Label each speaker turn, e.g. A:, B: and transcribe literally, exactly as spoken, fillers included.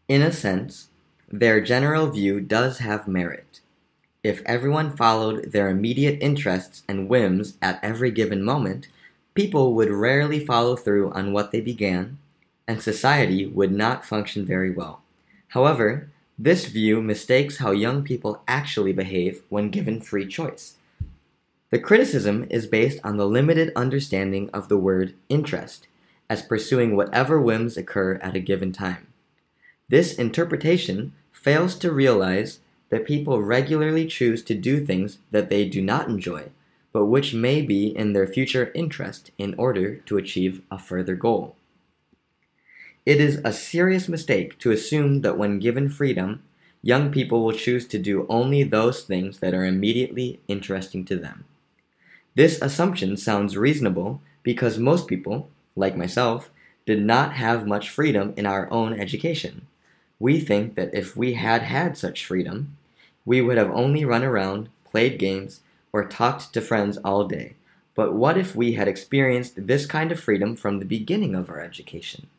A: In a sense, their general view does have merit. If everyone followed their immediate interests and whims at every given moment, people would rarely follow through on what they began, and society would not function very well. However, this view mistakes how young people actually behave when given free choice. The criticism is based on the limited understanding of the word interest, as pursuing whatever whims occur at a given time. This interpretation fails to realize that people regularly choose to do things that they do not enjoy, but which may be in their future interest in order to achieve a further goal. It is a serious mistake to assume that when given freedom, young people will choose to do only those things that are immediately interesting to them. This assumption sounds reasonable because most people, like myself, did not have much freedom in our own education. We think that if we had had such freedom, we would have only run around, played games, or talked to friends all day. But what if we had experienced this kind of freedom from the beginning of our education?